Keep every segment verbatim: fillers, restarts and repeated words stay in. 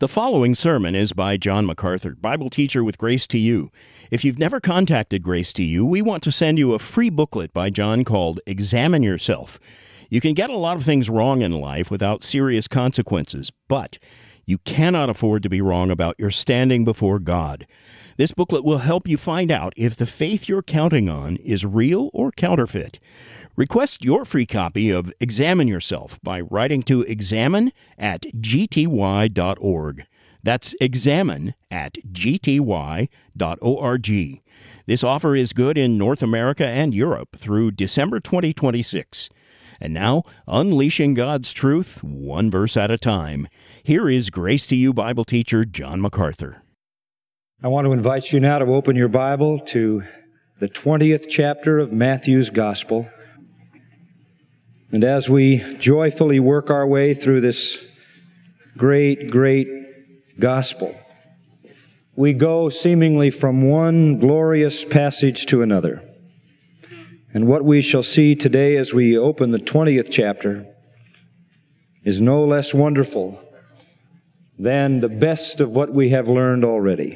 The following sermon is by John MacArthur, Bible teacher with Grace to You. If you've never contacted Grace to You, we want to send you a free booklet by John called Examine Yourself. You can get a lot of things wrong in life without serious consequences, but you cannot afford to be wrong about your standing before God. This booklet will help you find out if the faith you're counting on is real or counterfeit. Request your free copy of Examine Yourself by writing to examine at g t y dot org. That's examine at g t y dot org. This offer is good in North America and Europe through December twenty twenty-six. And now, unleashing God's truth, one verse at a time. Here is Grace to You Bible teacher John MacArthur. I want to invite you now to open your Bible to the twentieth chapter of Matthew's Gospel. And as we joyfully work our way through this great, great gospel, we go seemingly from one glorious passage to another. And what we shall see today as we open the twentieth chapter is no less wonderful than the best of what we have learned already.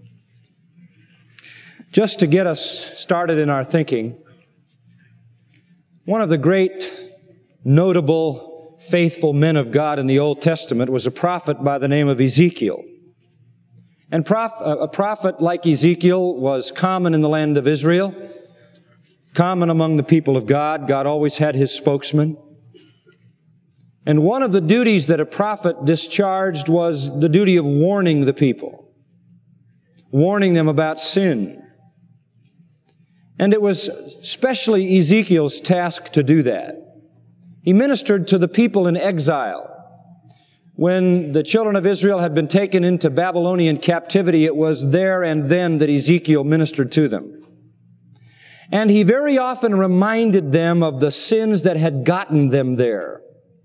Just to get us started in our thinking, one of the great notable, faithful men of God in the Old Testament was a prophet by the name of Ezekiel. And prof- a prophet like Ezekiel was common in the land of Israel, common among the people of God. God always had his spokesman. And one of the duties that a prophet discharged was the duty of warning the people, warning them about sin. And it was especially Ezekiel's task to do that. He ministered to the people in exile. When the children of Israel had been taken into Babylonian captivity, it was there and then that Ezekiel ministered to them. And he very often reminded them of the sins that had gotten them there,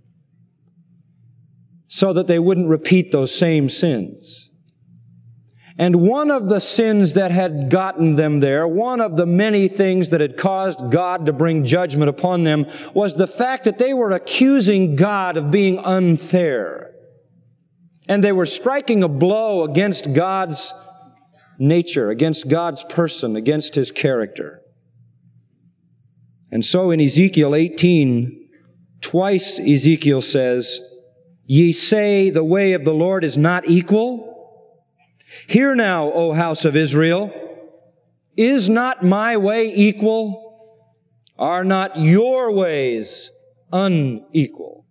so that they wouldn't repeat those same sins. And one of the sins that had gotten them there, one of the many things that had caused God to bring judgment upon them, was the fact that they were accusing God of being unfair. And they were striking a blow against God's nature, against God's person, against His character. And so in Ezekiel eighteen, twice Ezekiel says, "Ye say the way of the Lord is not equal. Hear now, O house of Israel, is not my way equal? Are not your ways unequal?"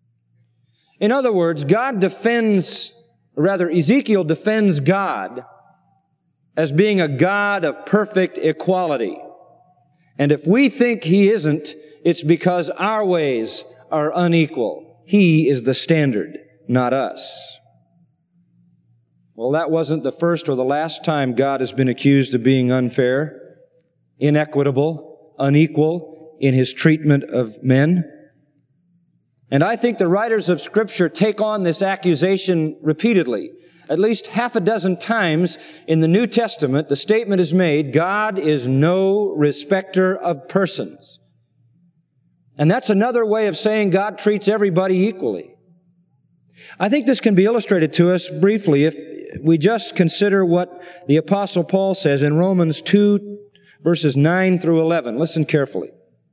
In other words, God defends, or rather Ezekiel defends God as being a God of perfect equality. And if we think He isn't, it's because our ways are unequal. He is the standard, not us. Well, that wasn't the first or the last time God has been accused of being unfair, inequitable, unequal in His treatment of men. And I think the writers of Scripture take on this accusation repeatedly. At least half a dozen times in the New Testament, the statement is made, God is no respecter of persons. And that's another way of saying God treats everybody equally. I think this can be illustrated to us briefly if we just consider what the Apostle Paul says in Romans two, verses nine through eleven. Listen carefully.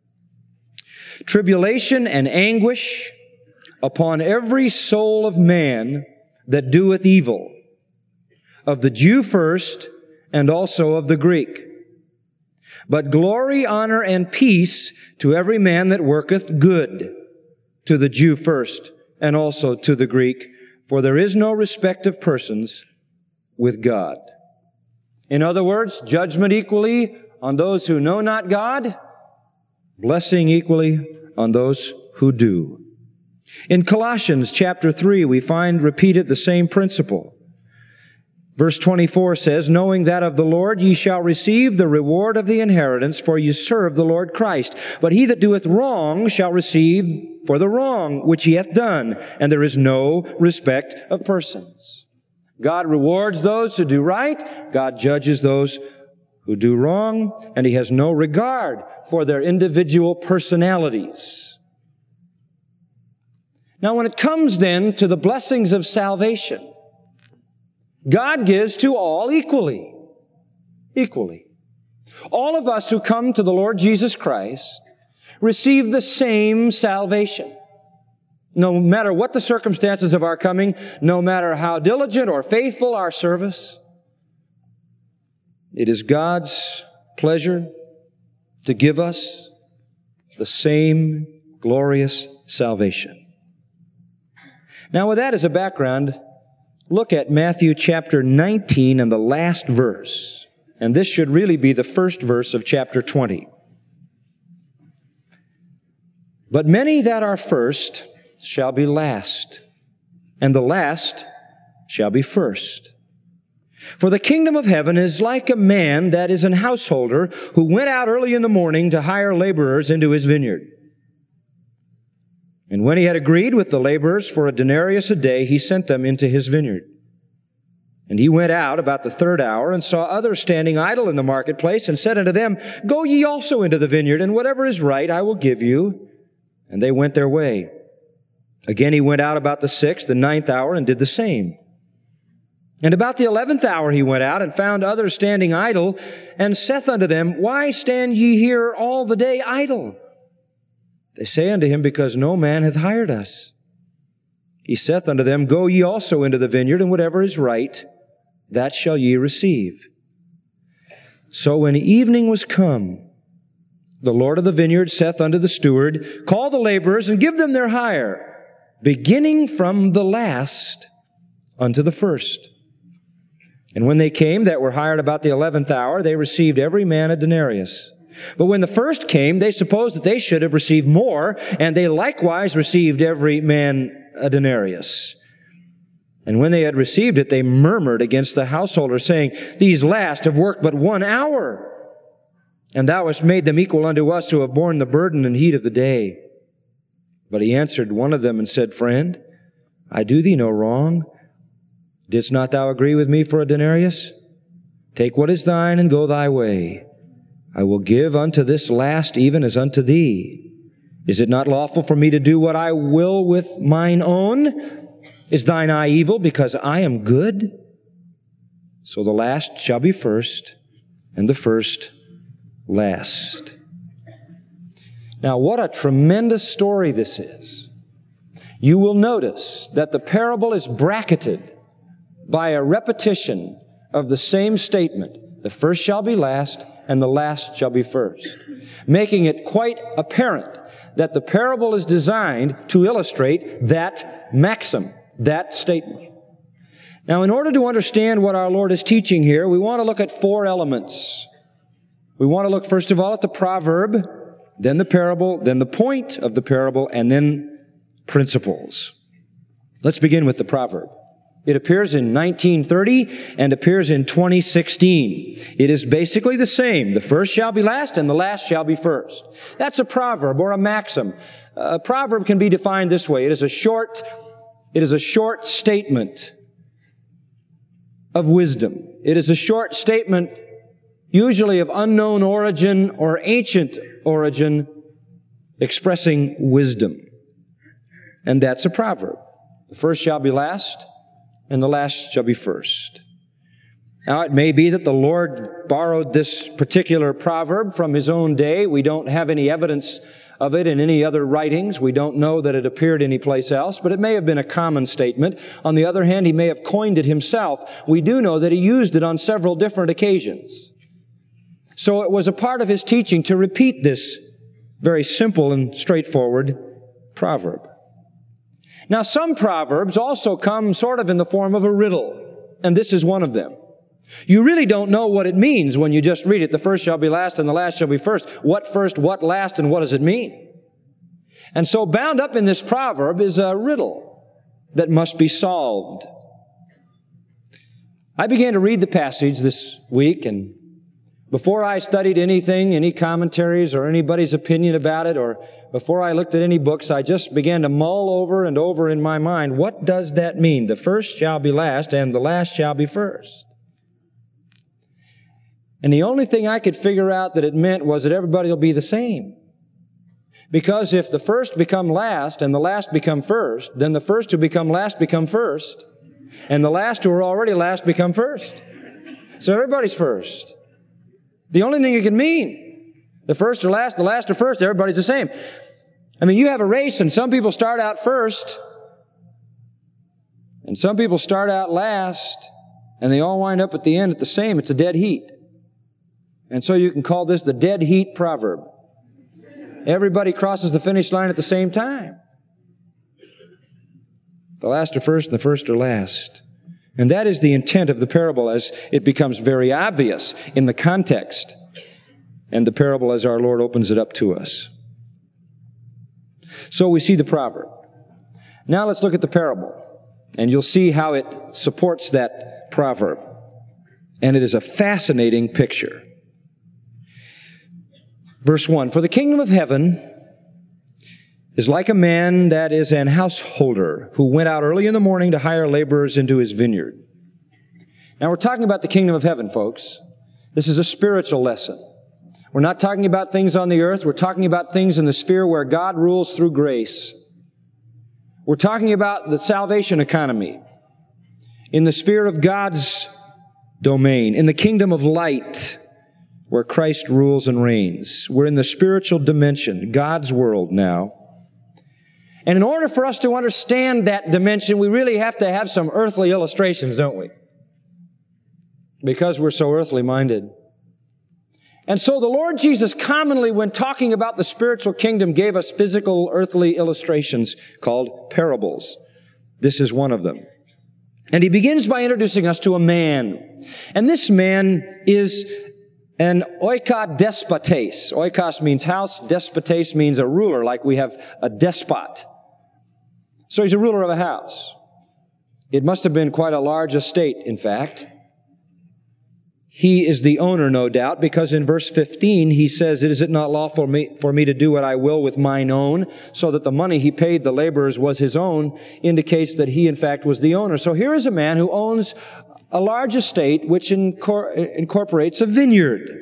"Tribulation and anguish upon every soul of man that doeth evil, of the Jew first, and also of the Greek. But glory, honor, and peace to every man that worketh good, to the Jew first, and also to the Greek. For there is no respect of persons with God." In other words, judgment equally on those who know not God, blessing equally on those who do. In Colossians chapter three, we find repeated the same principle. Verse twenty-four says, "Knowing that of the Lord ye shall receive the reward of the inheritance, for ye serve the Lord Christ. But he that doeth wrong shall receive for the wrong which he hath done, and there is no respect of persons." God rewards those who do right. God judges those who do wrong, and He has no regard for their individual personalities. Now, when it comes then to the blessings of salvation, God gives to all equally. Equally. All of us who come to the Lord Jesus Christ receive the same salvation. No matter what the circumstances of our coming, no matter how diligent or faithful our service, it is God's pleasure to give us the same glorious salvation. Now, with that as a background, look at Matthew chapter nineteen and the last verse. And this should really be the first verse of chapter twenty. But many that are first shall be last, and the last shall be first. For the kingdom of heaven is like a man that is an householder who went out early in the morning to hire laborers into his vineyard. And when he had agreed with the laborers for a denarius a day, he sent them into his vineyard. And he went out about the third hour and saw others standing idle in the marketplace and said unto them, Go ye also into the vineyard, and whatever is right I will give you. And they went their way. Again he went out about the sixth and ninth hour and did the same. And about the eleventh hour he went out and found others standing idle, and saith unto them, Why stand ye here all the day idle? They say unto him, Because no man hath hired us. He saith unto them, Go ye also into the vineyard, and whatever is right, that shall ye receive. So when evening was come, the Lord of the vineyard saith unto the steward, Call the laborers and give them their hire, beginning from the last unto the first. And when they came that were hired about the eleventh hour, they received every man a denarius. But when the first came, they supposed that they should have received more, and they likewise received every man a denarius. And when they had received it, they murmured against the householder, saying, These last have worked but one hour, and thou hast made them equal unto us who have borne the burden and heat of the day. But he answered one of them and said, Friend, I do thee no wrong. Didst not thou agree with me for a denarius? Take what is thine and go thy way. I will give unto this last even as unto thee. Is it not lawful for me to do what I will with mine own? Is thine eye evil because I am good? So the last shall be first, and the first last. Now, what a tremendous story this is. You will notice that the parable is bracketed by a repetition of the same statement. The first shall be last, and the last shall be first, making it quite apparent that the parable is designed to illustrate that maxim, that statement. Now, in order to understand what our Lord is teaching here, we want to look at four elements. We want to look, first of all, at the proverb, then the parable, then the point of the parable, and then principles. Let's begin with the proverb. It appears in nineteen thirty and appears in twenty sixteen. It is basically the same. The first shall be last and the last shall be first. That's a proverb or a maxim. A proverb can be defined this way. It is a short, it is a short statement of wisdom. It is a short statement usually of unknown origin or ancient origin expressing wisdom. And that's a proverb. The first shall be last, and the last shall be first. Now, it may be that the Lord borrowed this particular proverb from His own day. We don't have any evidence of it in any other writings. We don't know that it appeared anyplace else, but it may have been a common statement. On the other hand, He may have coined it Himself. We do know that He used it on several different occasions. So it was a part of His teaching to repeat this very simple and straightforward proverb. Now, some proverbs also come sort of in the form of a riddle, and this is one of them. You really don't know what it means when you just read it. The first shall be last and the last shall be first. What first, what last, and what does it mean? And so bound up in this proverb is a riddle that must be solved. I began to read the passage this week, and before I studied anything, any commentaries or anybody's opinion about it, or before I looked at any books, I just began to mull over and over in my mind, what does that mean? The first shall be last and the last shall be first. And the only thing I could figure out that it meant was that everybody will be the same. Because if the first become last and the last become first, then the first who become last become first. And the last who are already last become first. So everybody's first. The only thing it can mean, the first are last, the last are first, everybody's the same. I mean, you have a race and some people start out first, and some people start out last, and they all wind up at the end at the same. It's a dead heat. And so you can call this the dead heat proverb. Everybody crosses the finish line at the same time. The last are first and the first are last. And that is the intent of the parable as it becomes very obvious in the context and the parable as our Lord opens it up to us. So we see the proverb. Now let's look at the parable, and you'll see how it supports that proverb. And it is a fascinating picture. Verse one, for the kingdom of heaven is like a man that is an householder who went out early in the morning to hire laborers into his vineyard. Now we're talking about the kingdom of heaven, folks. This is a spiritual lesson. We're not talking about things on the earth. We're talking about things in the sphere where God rules through grace. We're talking about the salvation economy in the sphere of God's domain, in the kingdom of light where Christ rules and reigns. We're in the spiritual dimension, God's world now. And in order for us to understand that dimension, we really have to have some earthly illustrations, don't we? Because we're so earthly minded. And so the Lord Jesus commonly, when talking about the spiritual kingdom, gave us physical earthly illustrations called parables. This is one of them. And he begins by introducing us to a man. And this man is an oikodespotes. Oikos means house. Despotes means a ruler, like we have a despot. So he's a ruler of a house. It must have been quite a large estate, in fact. He is the owner, no doubt, because in verse fifteen, he says, "Is it not lawful for me, for me to do what I will with mine own?" So that the money he paid the laborers was his own, indicates that he, in fact, was the owner. So here is a man who owns a large estate which incor- incorporates a vineyard.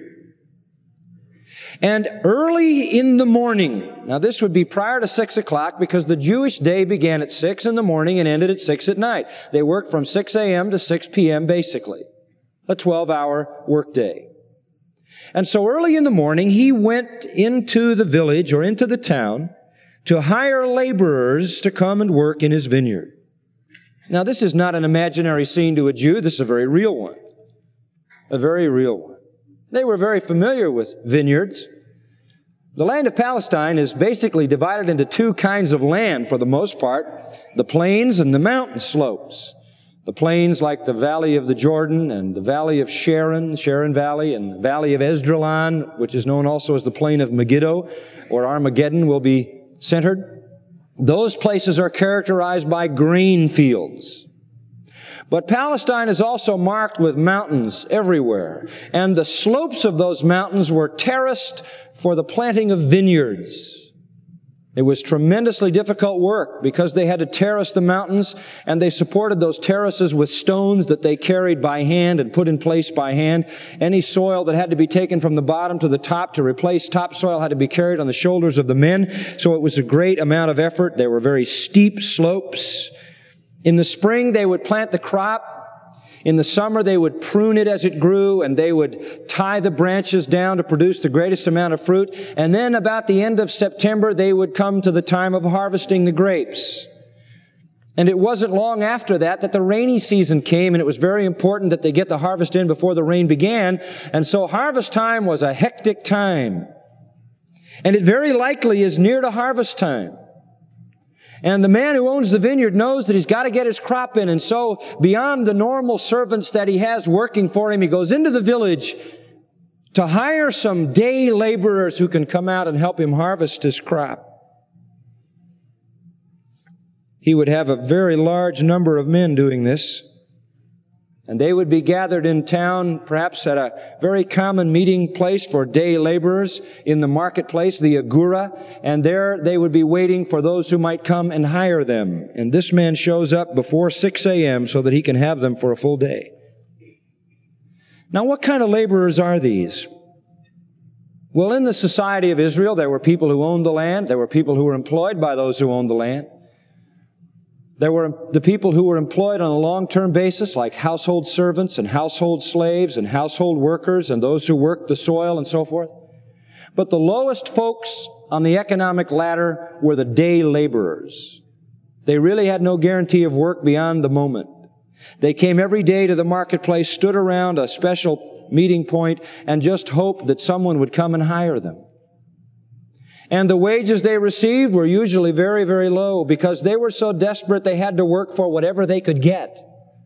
And early in the morning, now this would be prior to six o'clock because the Jewish day began at six in the morning and ended at six at night. They worked from six a.m. to six p.m. basically. A twelve-hour workday. And so early in the morning, he went into the village or into the town to hire laborers to come and work in his vineyard. Now, this is not an imaginary scene to a Jew. This is a very real one. A very real one. They were very familiar with vineyards. The land of Palestine is basically divided into two kinds of land for the most part, the plains and the mountain slopes. The plains like the valley of the Jordan and the valley of Sharon, Sharon Valley, and the valley of Esdraelon, which is known also as the plain of Megiddo, where Armageddon will be centered. Those places are characterized by grain fields. But Palestine is also marked with mountains everywhere. And the slopes of those mountains were terraced for the planting of vineyards. It was tremendously difficult work because they had to terrace the mountains, and they supported those terraces with stones that they carried by hand and put in place by hand. Any soil that had to be taken from the bottom to the top to replace topsoil had to be carried on the shoulders of the men. So it was a great amount of effort. There were very steep slopes. In the spring, they would plant the crop. In the summer, they would prune it as it grew, and they would tie the branches down to produce the greatest amount of fruit. And then about the end of September, they would come to the time of harvesting the grapes. And it wasn't long after that that the rainy season came, and it was very important that they get the harvest in before the rain began. And so harvest time was a hectic time. And it very likely is near to harvest time. And the man who owns the vineyard knows that he's got to get his crop in. And so beyond the normal servants that he has working for him, he goes into the village to hire some day laborers who can come out and help him harvest his crop. He would have a very large number of men doing this. And they would be gathered in town, perhaps at a very common meeting place for day laborers in the marketplace, the Agora, and there they would be waiting for those who might come and hire them. And this man shows up before six a.m. so that he can have them for a full day. Now, what kind of laborers are these? Well, in the society of Israel, there were people who owned the land. There were people who were employed by those who owned the land. There were the people who were employed on a long-term basis, like household servants and household slaves and household workers and those who worked the soil and so forth. But the lowest folks on the economic ladder were the day laborers. They really had no guarantee of work beyond the moment. They came every day to the marketplace, stood around a special meeting point, and just hoped that someone would come and hire them. And the wages they received were usually very, very low because they were so desperate they had to work for whatever they could get.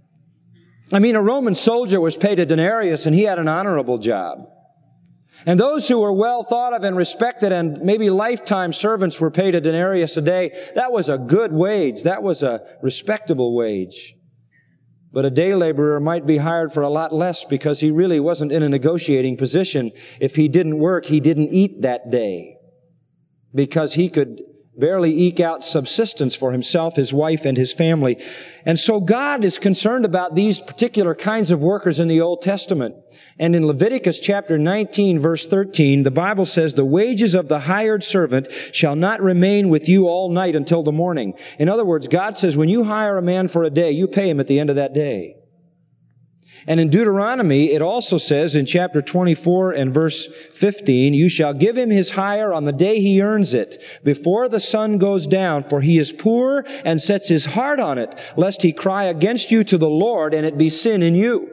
I mean, a Roman soldier was paid a denarius and he had an honorable job. And those who were well thought of and respected and maybe lifetime servants were paid a denarius a day. That was a good wage. That was a respectable wage. But a day laborer might be hired for a lot less because he really wasn't in a negotiating position. If he didn't work, he didn't eat that day, because he could barely eke out subsistence for himself, his wife, and his family. And so God is concerned about these particular kinds of workers in the Old Testament. And in Leviticus chapter nineteen, verse thirteen, the Bible says, "The wages of the hired servant shall not remain with you all night until the morning." In other words, God says when you hire a man for a day, you pay him at the end of that day. And in Deuteronomy, it also says in chapter twenty-four and verse fifteen, "You shall give him his hire on the day he earns it, before the sun goes down, for he is poor and sets his heart on it, lest he cry against you to the Lord and it be sin in you."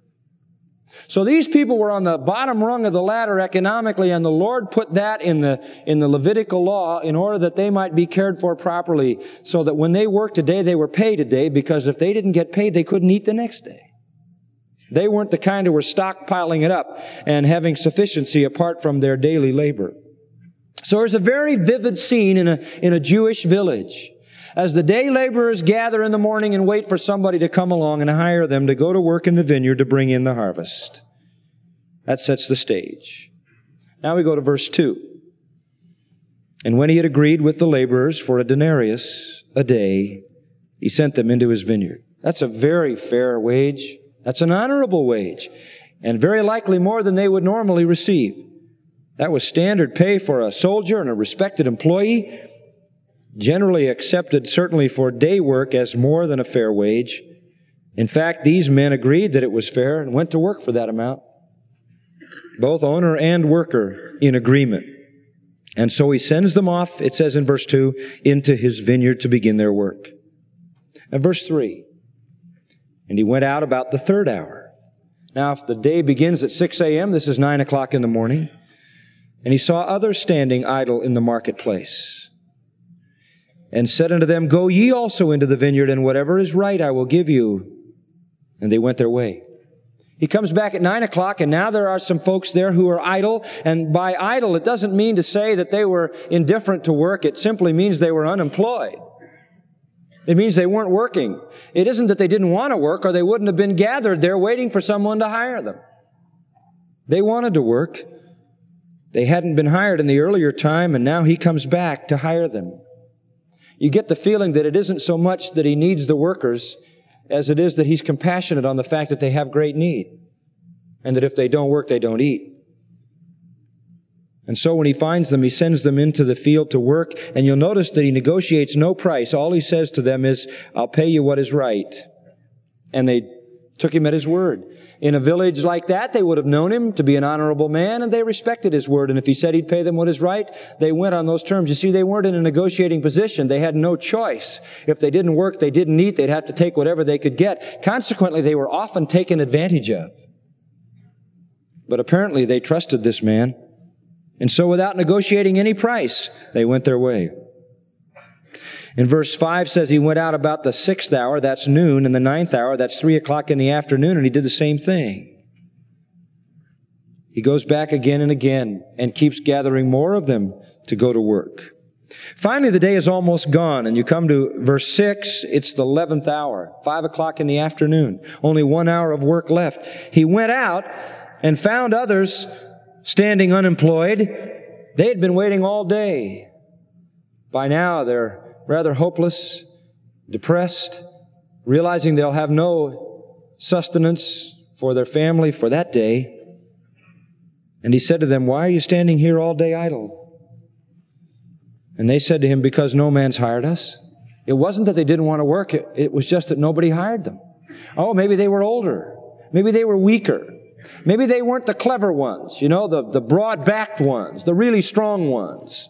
So these people were on the bottom rung of the ladder economically, and the Lord put that in the, in the Levitical law in order that they might be cared for properly, so that when they worked a day, they were paid a day, because if they didn't get paid, they couldn't eat the next day. They weren't the kind who were stockpiling it up and having sufficiency apart from their daily labor. So there's a very vivid scene in a, in a Jewish village as the day laborers gather in the morning and wait for somebody to come along and hire them to go to work in the vineyard to bring in the harvest. That sets the stage. Now we go to verse two. "And when he had agreed with the laborers for a denarius a day, he sent them into his vineyard." That's a very fair wage. That's an honorable wage, and very likely more than they would normally receive. That was standard pay for a soldier and a respected employee, generally accepted certainly for day work as more than a fair wage. In fact, these men agreed that it was fair and went to work for that amount. Both owner and worker in agreement. And so he sends them off, it says in verse two, into his vineyard to begin their work. And verse three, "And he went out about the third hour." Now, if the day begins at six a.m., this is nine o'clock in the morning. "And he saw others standing idle in the marketplace, and said unto them, Go ye also into the vineyard, and whatever is right I will give you. And they went their way." He comes back at nine o'clock, and now there are some folks there who are idle. And by idle, it doesn't mean to say that they were indifferent to work. It simply means they were unemployed. It means they weren't working. It isn't that they didn't want to work, or they wouldn't have been gathered there waiting for someone to hire them. They wanted to work. They hadn't been hired in the earlier time, and now he comes back to hire them. You get the feeling that it isn't so much that he needs the workers as it is that he's compassionate on the fact that they have great need, and that if they don't work, they don't eat. And so when he finds them, he sends them into the field to work. And you'll notice that he negotiates no price. All he says to them is, "I'll pay you what is right." And they took him at his word. In a village like that, they would have known him to be an honorable man, and they respected his word. And if he said he'd pay them what is right, they went on those terms. You see, they weren't in a negotiating position. They had no choice. If they didn't work, they didn't eat. They'd have to take whatever they could get. Consequently, they were often taken advantage of. But apparently, they trusted this man. And so without negotiating any price, they went their way. In verse five says he went out about the sixth hour, that's noon, and the ninth hour, that's three o'clock in the afternoon, and he did the same thing. He goes back again and again and keeps gathering more of them to go to work. Finally, the day is almost gone, and you come to verse six, it's the eleventh hour, five o'clock in the afternoon, only one hour of work left. He went out and found others standing unemployed. They had been waiting all day. By now, they're rather hopeless, depressed, realizing they'll have no sustenance for their family for that day. And he said to them, "Why are you standing here all day idle?" And they said to him, "Because no man's hired us." It wasn't that they didn't want to work. It, it was just that nobody hired them. Oh, maybe they were older. Maybe they were weaker. Maybe they weren't the clever ones, you know, the, the broad-backed ones, the really strong ones.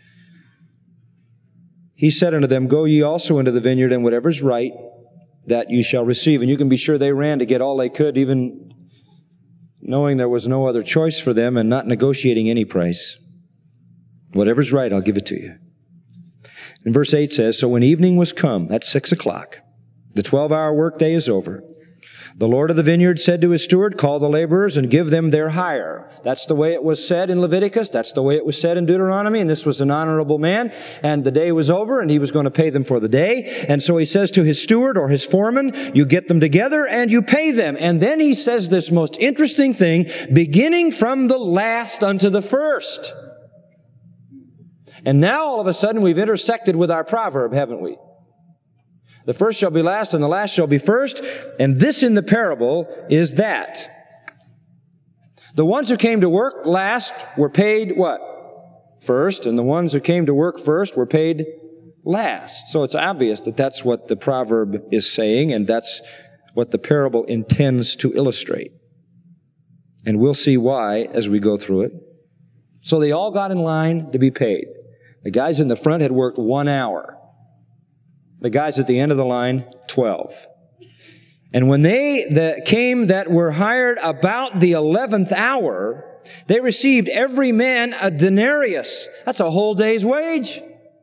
He said unto them, Go ye also into the vineyard, and whatever is right, that you shall receive. And you can be sure they ran to get all they could, even knowing there was no other choice for them and not negotiating any price. Whatever's right, I'll give it to you. And verse eight says, So when evening was come, that's six o'clock, the twelve-hour workday is over, the Lord of the vineyard said to his steward, Call the laborers and give them their hire. That's the way it was said in Leviticus. That's the way it was said in Deuteronomy. And this was an honorable man. And the day was over, and he was going to pay them for the day. And so he says to his steward or his foreman, You get them together and you pay them. And then he says this most interesting thing, beginning from the last unto the first. And now all of a sudden we've intersected with our proverb, haven't we? The first shall be last, and the last shall be first. And this in the parable is that. The ones who came to work last were paid what? First. And the ones who came to work first were paid last. So it's obvious that that's what the proverb is saying, and that's what the parable intends to illustrate. And we'll see why as we go through it. So they all got in line to be paid. The guys in the front had worked one hour. The guys at the end of the line, twelve. And when they that came that were hired about the eleventh hour, they received every man a denarius. That's a whole day's wage.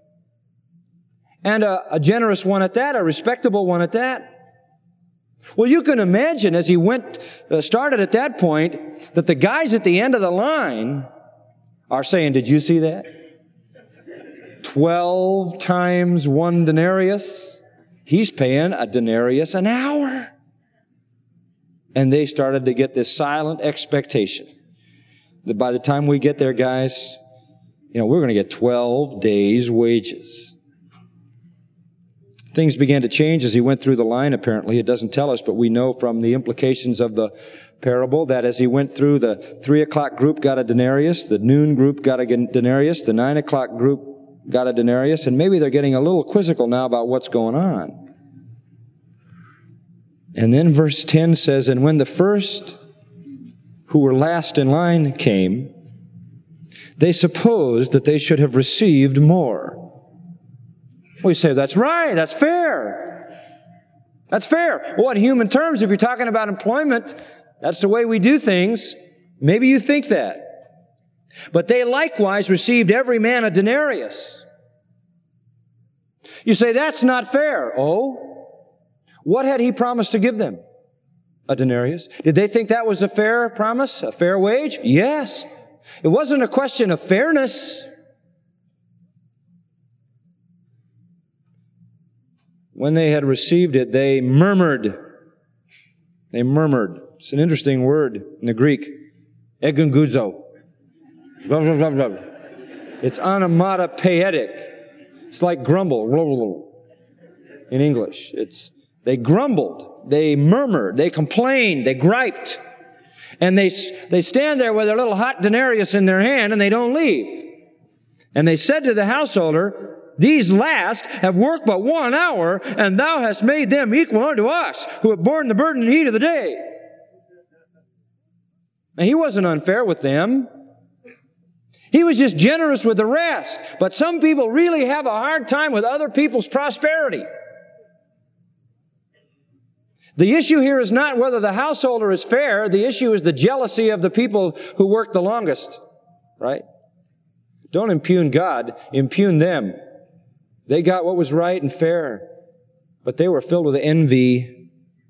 And a, a generous one at that, a respectable one at that. Well, you can imagine as he went, uh, started at that point, that the guys at the end of the line are saying, Did you see that? Twelve times one denarius. He's paying a denarius an hour. And they started to get this silent expectation that by the time we get there, guys, you know, we're going to get twelve days' wages. Things began to change as he went through the line, apparently. It doesn't tell us, but we know from the implications of the parable that as he went through, the three o'clock group got a denarius, the noon group got a denarius, the nine o'clock group got a denarius, and maybe they're getting a little quizzical now about what's going on. And then verse ten says, And when the first who were last in line came, they supposed that they should have received more. We say, that's right, that's fair. That's fair. Well, in human terms, if you're talking about employment, that's the way we do things. Maybe you think that. But they likewise received every man a denarius. You say, that's not fair. Oh, what had he promised to give them? A denarius. Did they think that was a fair promise? A fair wage? Yes. It wasn't a question of fairness. When they had received it, they murmured. They murmured. It's an interesting word in the Greek. Egunguzo. It's onomatopoetic. It's like grumble in English. It's they grumbled, they murmured, they complained, they griped. And they, they stand there with their little hot denarius in their hand and they don't leave. And they said to the householder, These last have worked but one hour, and thou hast made them equal unto us, who have borne the burden and heat of the day. Now, he wasn't unfair with them. He was just generous with the rest. But some people really have a hard time with other people's prosperity. The issue here is not whether the householder is fair. The issue is the jealousy of the people who work the longest. Right? Don't impugn God. Impugn them. They got what was right and fair. But they were filled with envy.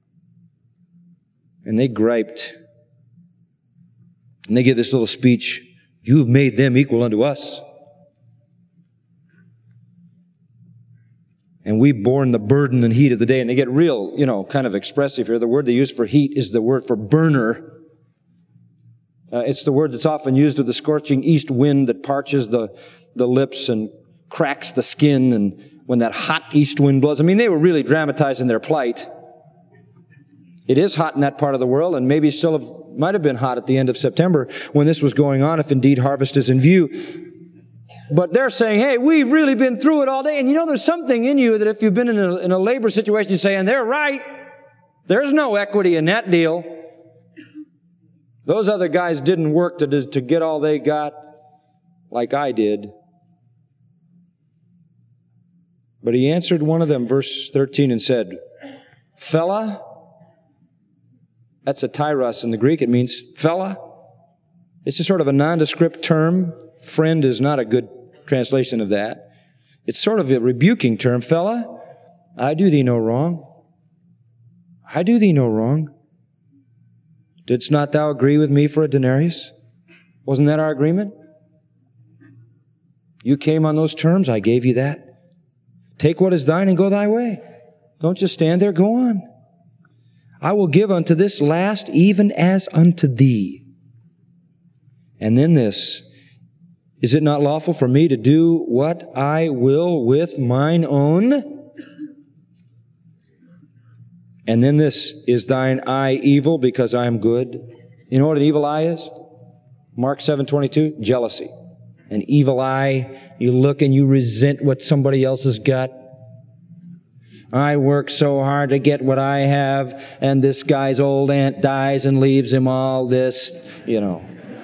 And they griped. And they give this little speech. You've made them equal unto us. And we've borne the burden and heat of the day. And they get real, you know, kind of expressive here. The word they use for heat is the word for burner. Uh, it's the word that's often used of the scorching east wind that parches the, the lips and cracks the skin. And when that hot east wind blows, I mean, they were really dramatizing their plight. It is hot in that part of the world, and maybe still have, might have been hot at the end of September when this was going on, if indeed harvest is in view. But they're saying, hey, we've really been through it all day. And you know, there's something in you that if you've been in a, in a labor situation, you say, and they're right. There's no equity in that deal. Those other guys didn't work to, to get all they got like I did. But he answered one of them, verse thirteen, and said, fella, that's a tyros in the Greek. It means fella. It's a sort of a nondescript term. Friend is not a good translation of that. It's sort of a rebuking term. Fella, I do thee no wrong. I do thee no wrong. Didst not thou agree with me for a denarius? Wasn't that our agreement? You came on those terms, I gave you that. Take what is thine and go thy way. Don't just stand there, go on. I will give unto this last even as unto thee. And then this, is it not lawful for me to do what I will with mine own? And then this, is thine eye evil because I am good? You know what an evil eye is? Mark seven twenty-two, jealousy. An evil eye, you look and you resent what somebody else has got. I work so hard to get what I have, and this guy's old aunt dies and leaves him all this, you know.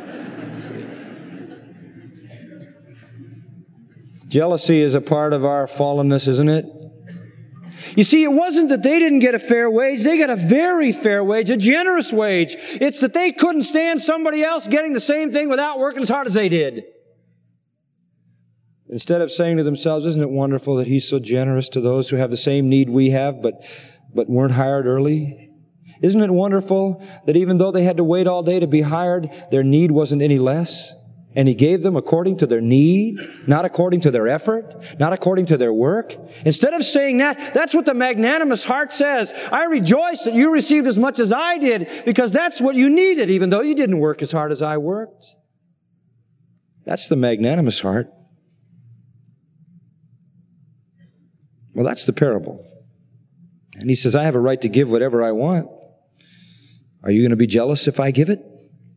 Jealousy is a part of our fallenness, isn't it? You see, it wasn't that they didn't get a fair wage. They got a very fair wage, a generous wage. It's that they couldn't stand somebody else getting the same thing without working as hard as they did. Instead of saying to themselves, isn't it wonderful that He's so generous to those who have the same need we have, but, but weren't hired early? Isn't it wonderful that even though they had to wait all day to be hired, their need wasn't any less? And He gave them according to their need, not according to their effort, not according to their work. Instead of saying that, that's what the magnanimous heart says. I rejoice that you received as much as I did, because that's what you needed, even though you didn't work as hard as I worked. That's the magnanimous heart. Well, that's the parable. And He says, I have a right to give whatever I want. Are you going to be jealous if I give it?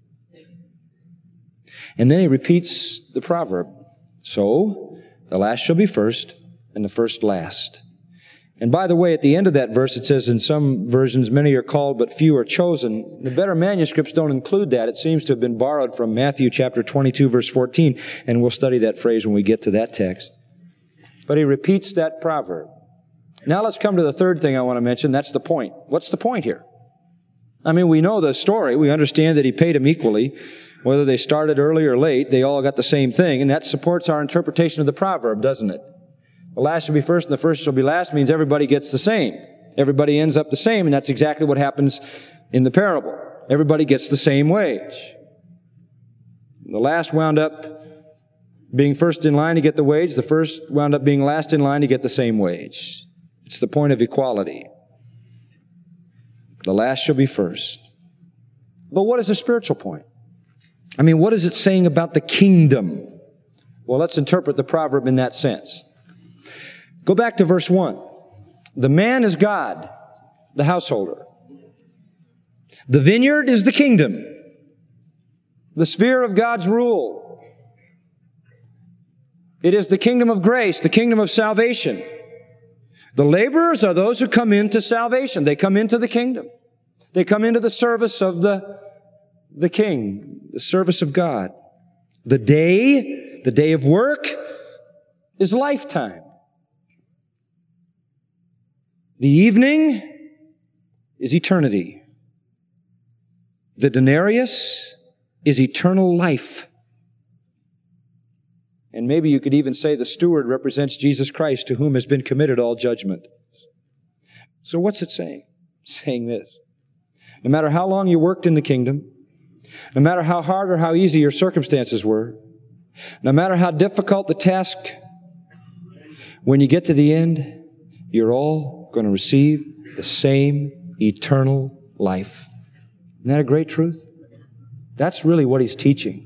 And then He repeats the proverb. So, the last shall be first, and the first last. And by the way, at the end of that verse, it says in some versions, many are called, but few are chosen. The better manuscripts don't include that. It seems to have been borrowed from Matthew chapter twenty-two, verse fourteen, and we'll study that phrase when we get to that text. But He repeats that proverb. Now let's come to the third thing I want to mention. That's the point. What's the point here? I mean, we know the story. We understand that He paid them equally. Whether they started early or late, they all got the same thing. And that supports our interpretation of the proverb, doesn't it? The last shall be first and the first shall be last means everybody gets the same. Everybody ends up the same, and that's exactly what happens in the parable. Everybody gets the same wage. The last wound up being first in line to get the wage. The first wound up being last in line to get the same wage. It's the point of equality. The last shall be first. But what is the spiritual point? I mean, what is it saying about the kingdom? Well, let's interpret the proverb in that sense. Go back to verse one. The man is God, the householder. The vineyard is the kingdom, the sphere of God's rule. It is the kingdom of grace, the kingdom of salvation. The laborers are those who come into salvation. They come into the kingdom. They come into the service of the, the King, the service of God. The day, the day of work is lifetime. The evening is eternity. The denarius is eternal life. And maybe you could even say the steward represents Jesus Christ, to whom has been committed all judgment. So what's it saying? It's saying this. No matter how long you worked in the kingdom, no matter how hard or how easy your circumstances were, no matter how difficult the task, when you get to the end, you're all going to receive the same eternal life. Isn't that a great truth? That's really what He's teaching.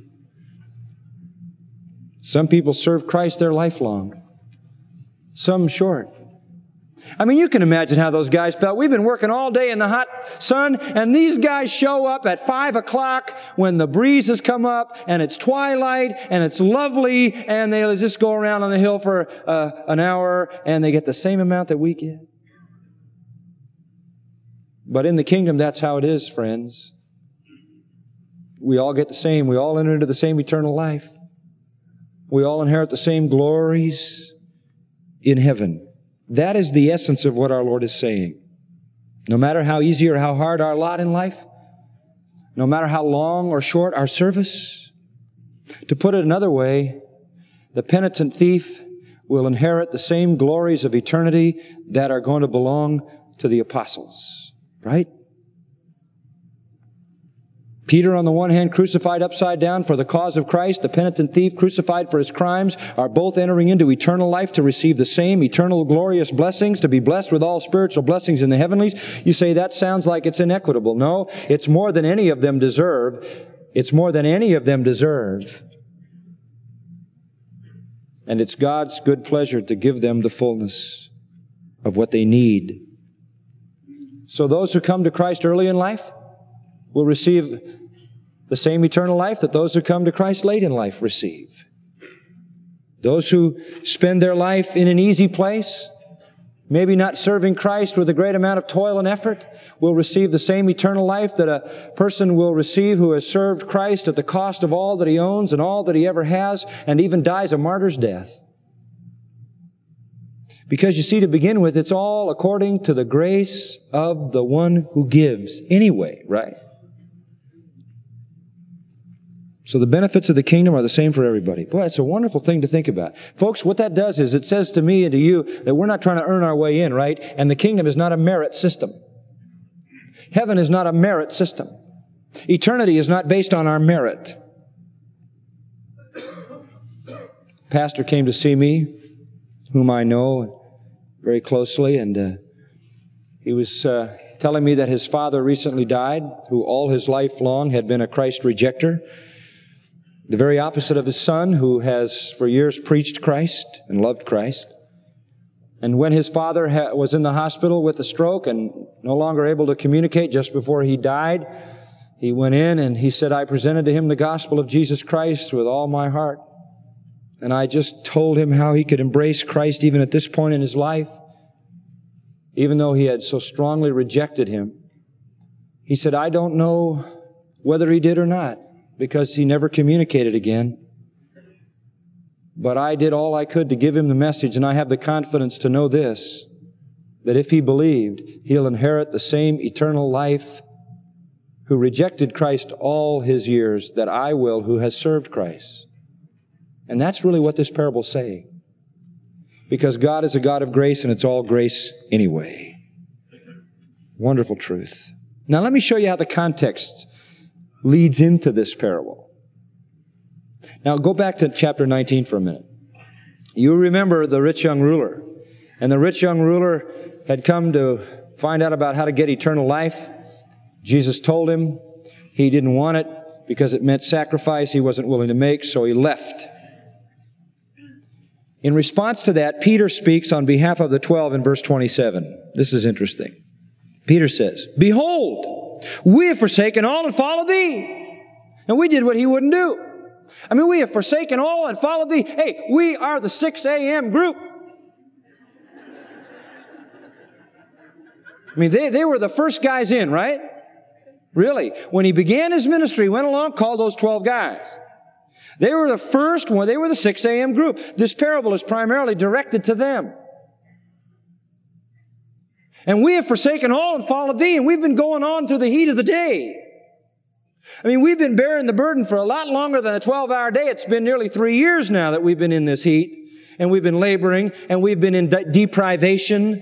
Some people serve Christ their lifelong. Some short. I mean, you can imagine how those guys felt. We've been working all day in the hot sun, and these guys show up at five o'clock when the breeze has come up, and it's twilight, and it's lovely, and they just go around on the hill for uh, an hour, and they get the same amount that we get. But in the kingdom, that's how it is, friends. We all get the same. We all enter into the same eternal life. We all inherit the same glories in heaven. That is the essence of what our Lord is saying. No matter how easy or how hard our lot in life, no matter how long or short our service, to put it another way, the penitent thief will inherit the same glories of eternity that are going to belong to the apostles. Right? Peter, on the one hand, crucified upside down for the cause of Christ, the penitent thief crucified for his crimes, are both entering into eternal life to receive the same eternal glorious blessings, to be blessed with all spiritual blessings in the heavenlies. You say, that sounds like it's inequitable. No, it's more than any of them deserve. It's more than any of them deserve. And it's God's good pleasure to give them the fullness of what they need. So those who come to Christ early in life will receive the same eternal life that those who come to Christ late in life receive. Those who spend their life in an easy place, maybe not serving Christ with a great amount of toil and effort, will receive the same eternal life that a person will receive who has served Christ at the cost of all that he owns and all that he ever has, and even dies a martyr's death. Because you see, to begin with, it's all according to the grace of the one who gives anyway, right? So the benefits of the kingdom are the same for everybody. Boy, it's a wonderful thing to think about. Folks, what that does is it says to me and to you that we're not trying to earn our way in, right? And the kingdom is not a merit system. Heaven is not a merit system. Eternity is not based on our merit. Pastor came to see me, whom I know very closely, and uh, he was uh, telling me that his father recently died, who all his life long had been a Christ rejecter. The very opposite of his son, who has for years preached Christ and loved Christ. And when his father ha- was in the hospital with a stroke and no longer able to communicate just before he died, he went in and he said, I presented to him the gospel of Jesus Christ with all my heart. And I just told him how he could embrace Christ even at this point in his life, even though he had so strongly rejected him. He said, I don't know whether he did or not, because he never communicated again. But I did all I could to give him the message, and I have the confidence to know this, that if he believed, he'll inherit the same eternal life who rejected Christ all his years that I will who has served Christ. And that's really what this parable's saying. Because God is a God of grace, and it's all grace anyway. Wonderful truth. Now let me show you how the context leads into this parable. Now go back to chapter nineteen for a minute. You remember the rich young ruler. And the rich young ruler had come to find out about how to get eternal life. Jesus told him he didn't want it because it meant sacrifice he wasn't willing to make, so he left. In response to that, Peter speaks on behalf of the twelve in verse twenty-seven. This is interesting. Peter says, Behold, we have forsaken all and followed thee. And we did what he wouldn't do. I mean, we have forsaken all and followed thee. Hey, we are the six a.m. group. I mean, they, they were the first guys in, right? Really. When he began his ministry, he went along, called those twelve guys. They were the first one. They were the six a.m. group. This parable is primarily directed to them. And we have forsaken all and followed thee, and we've been going on through the heat of the day. I mean, we've been bearing the burden for a lot longer than a twelve-hour day. It's been nearly three years now that we've been in this heat, and we've been laboring, and we've been in de- deprivation,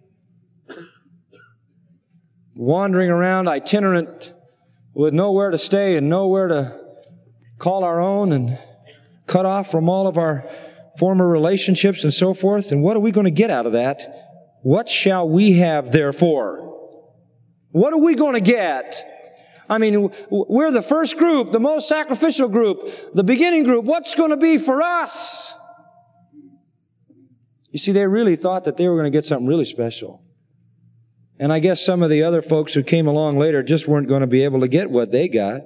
wandering around itinerant with nowhere to stay and nowhere to call our own, and cut off from all of our former relationships and so forth. And what are we going to get out of that? What shall we have therefore? What are we going to get? I mean, we're the first group, the most sacrificial group, the beginning group. What's going to be for us? You see, they really thought that they were going to get something really special. And I guess some of the other folks who came along later just weren't going to be able to get what they got.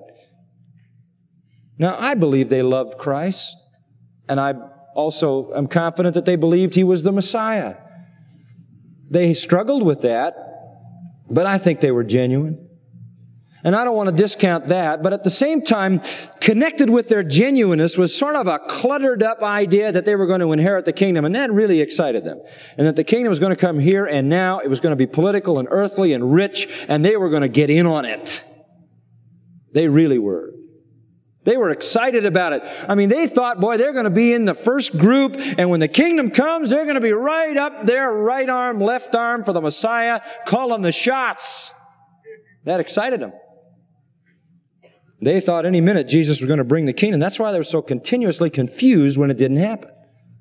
Now, I believe they loved Christ, and I also am confident that they believed He was the Messiah. They struggled with that, but I think they were genuine. And I don't want to discount that, but at the same time, connected with their genuineness was sort of a cluttered up idea that they were going to inherit the kingdom, and that really excited them. And that the kingdom was going to come here and now, it was going to be political and earthly and rich, and they were going to get in on it. They really were. They were excited about it. I mean, they thought, boy, they're going to be in the first group, and when the kingdom comes, they're going to be right up there, right arm, left arm for the Messiah, calling the shots. That excited them. They thought any minute Jesus was going to bring the kingdom. That's why they were so continuously confused when it didn't happen.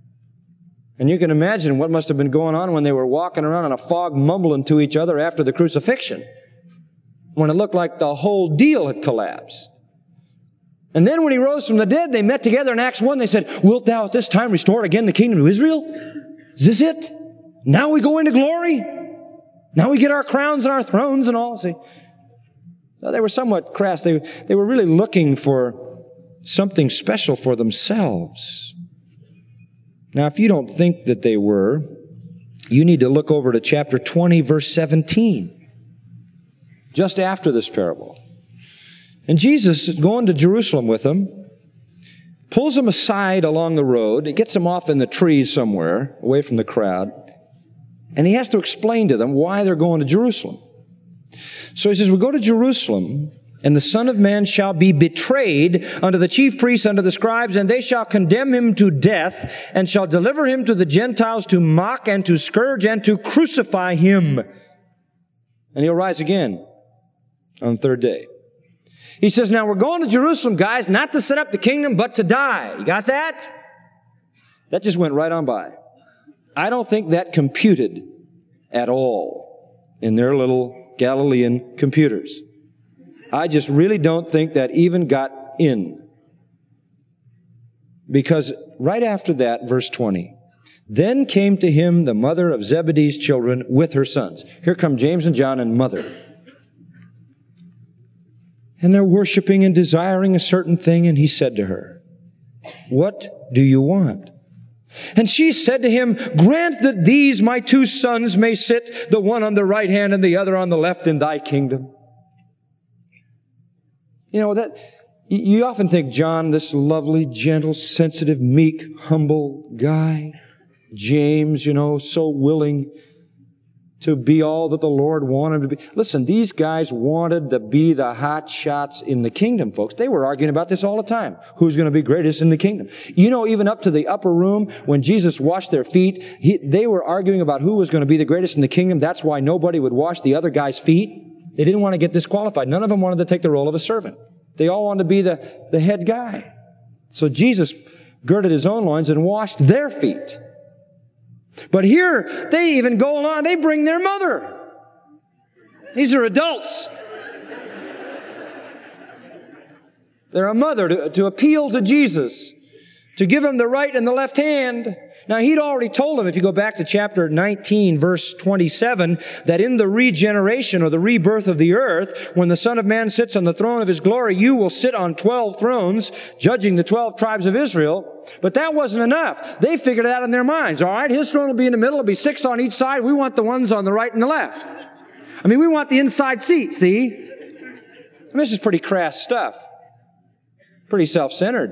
And you can imagine what must have been going on when they were walking around in a fog mumbling to each other after the crucifixion, when it looked like the whole deal had collapsed. And then when He rose from the dead, they met together in Acts one. They said, "Wilt thou at this time restore again the kingdom to Israel? Is this it? Now we go into glory? Now we get our crowns and our thrones and all?" See? So they were somewhat crass. They, they were really looking for something special for themselves. Now, if you don't think that they were, you need to look over to chapter twenty, verse seventeen, just after this parable. And Jesus is going to Jerusalem with them, pulls them aside along the road. He gets them off in the trees somewhere, away from the crowd. And He has to explain to them why they're going to Jerusalem. So He says, "We go to Jerusalem, and the Son of Man shall be betrayed unto the chief priests, unto the scribes, and they shall condemn Him to death, and shall deliver Him to the Gentiles to mock and to scourge and to crucify Him. And He'll rise again on the third day." He says, now we're going to Jerusalem, guys, not to set up the kingdom, but to die. You got that? That just went right on by. I don't think that computed at all in their little Galilean computers. I just really don't think that even got in. Because right after that, verse twenty, "Then came to Him the mother of Zebedee's children with her sons." Here come James and John and mother. And they're worshiping and desiring a certain thing, and He said to her, "What do you want?" And she said to Him, "Grant that these my two sons may sit, the one on the right hand and the other on the left, in Thy kingdom." You know, that you often think John, this lovely, gentle, sensitive, meek, humble guy. James, you know, so willing to be all that the Lord wanted him to be. Listen, these guys wanted to be the hot shots in the kingdom, folks. They were arguing about this all the time. Who's going to be greatest in the kingdom? You know, even up to the upper room, when Jesus washed their feet, he, they were arguing about who was going to be the greatest in the kingdom. That's why nobody would wash the other guy's feet. They didn't want to get disqualified. None of them wanted to take the role of a servant. They all wanted to be the, the head guy. So Jesus girded His own loins and washed their feet. But here, they even go along, they bring their mother. These are adults. They're a mother to, to appeal to Jesus, to give Him the right and the left hand. Now, He'd already told them, if you go back to chapter nineteen, verse twenty-seven, that in the regeneration or the rebirth of the earth, when the Son of Man sits on the throne of His glory, you will sit on twelve thrones, judging the twelve tribes of Israel. But that wasn't enough. They figured it out in their minds. All right, His throne will be in the middle. It'll be six on each side. We want the ones on the right and the left. I mean, we want the inside seat, see? And this is pretty crass stuff. Pretty self-centered.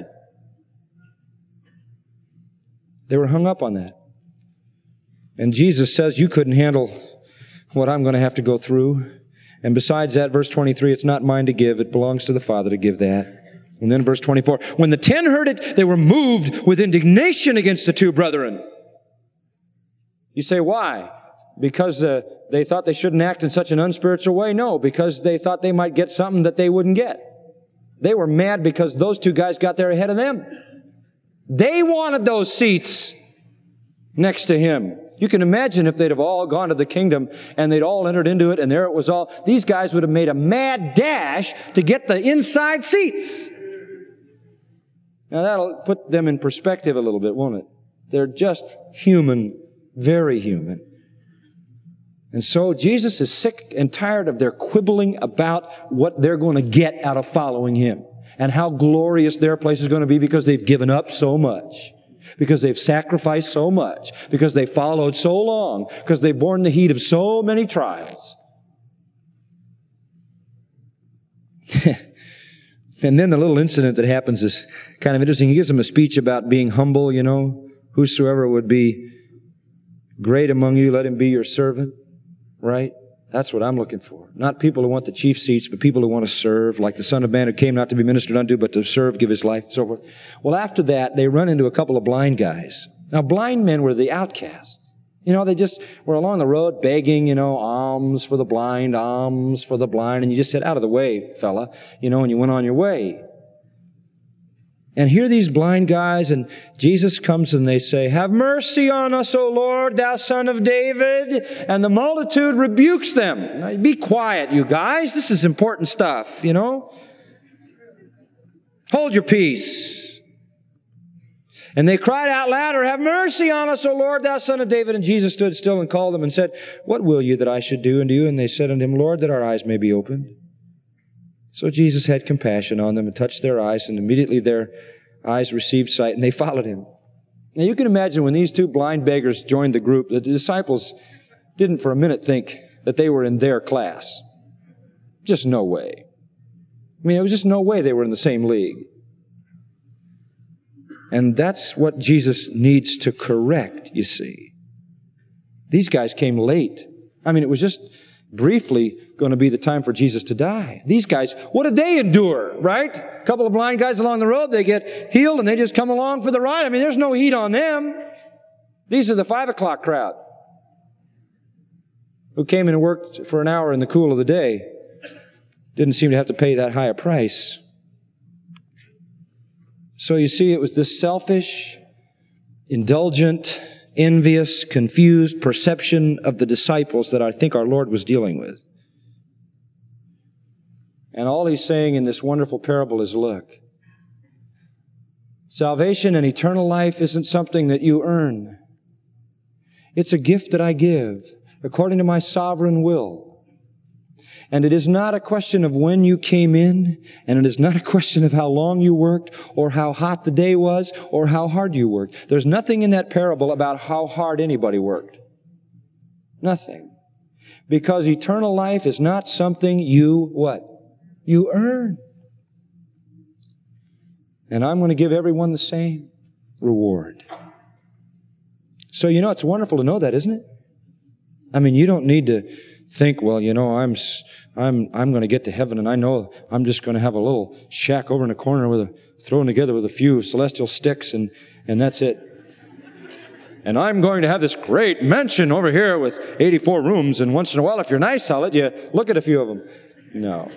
They were hung up on that. And Jesus says, you couldn't handle what I'm going to have to go through. And besides that, verse twenty-three, it's not mine to give. It belongs to the Father to give that. And then verse twenty-four, when the ten heard it, they were moved with indignation against the two brethren. You say, why? Because uh, they thought they shouldn't act in such an unspiritual way? No, because they thought they might get something that they wouldn't get. They were mad because those two guys got there ahead of them. They wanted those seats next to Him. You can imagine if they'd have all gone to the kingdom and they'd all entered into it and there it was all, these guys would have made a mad dash to get the inside seats. Now that'll put them in perspective a little bit, won't it? They're just human Very human. And so Jesus is sick and tired of their quibbling about what they're going to get out of following Him and how glorious their place is going to be because they've given up so much, because they've sacrificed so much, because they followed so long, because they've borne the heat of so many trials. And then the little incident that happens is kind of interesting. He gives them a speech about being humble, you know. Whosoever would be great among you, let him be your servant. Right? That's what I'm looking for. Not people who want the chief seats, but people who want to serve, like the Son of Man who came not to be ministered unto, but to serve, give His life, and so forth. Well, after that, they run into a couple of blind guys. Now, blind men were the outcasts. You know, they just were along the road begging, you know, alms for the blind, alms for the blind, and you just said, out of the way, fella, you know, and you went on your way. And here these blind guys, and Jesus comes and they say, have mercy on us, O Lord, thou Son of David. And the multitude rebukes them. Now, be quiet, you guys. This is important stuff, you know. Hold your peace. And they cried out louder, have mercy on us, O Lord, thou Son of David. And Jesus stood still and called them and said, what will you that I should do unto you? And they said unto Him, Lord, that our eyes may be opened. So Jesus had compassion on them and touched their eyes, and immediately their eyes received sight, and they followed Him. Now you can imagine when these two blind beggars joined the group, that the disciples didn't for a minute think that they were in their class. Just no way. I mean, there was just no way they were in the same league. And that's what Jesus needs to correct, you see. These guys came late. I mean, it was just briefly going to be the time for Jesus to die. These guys, what did they endure, right? A couple of blind guys along the road, they get healed and they just come along for the ride. I mean, there's no heat on them. These are the five o'clock crowd who came in and worked for an hour in the cool of the day. Didn't seem to have to pay that high a price. So you see, it was this selfish, indulgent, envious, confused perception of the disciples that I think our Lord was dealing with. And all He's saying in this wonderful parable is, look, salvation and eternal life isn't something that you earn. It's a gift that I give according to my sovereign will. And it is not a question of when you came in, and it is not a question of how long you worked, or how hot the day was, or how hard you worked. There's nothing in that parable about how hard anybody worked. Nothing. Because eternal life is not something you, what? You earn. And I'm going to give everyone the same reward. So, you know, it's wonderful to know that, isn't it? I mean, you don't need to think, well, you know, I'm I'm I'm going to get to heaven, and I know I'm just going to have a little shack over in the corner with a thrown together with a few celestial sticks, and and that's it. And I'm going to have this great mansion over here with eighty-four rooms, and once in a while, if you're nice, I'll let you look at a few of them. No.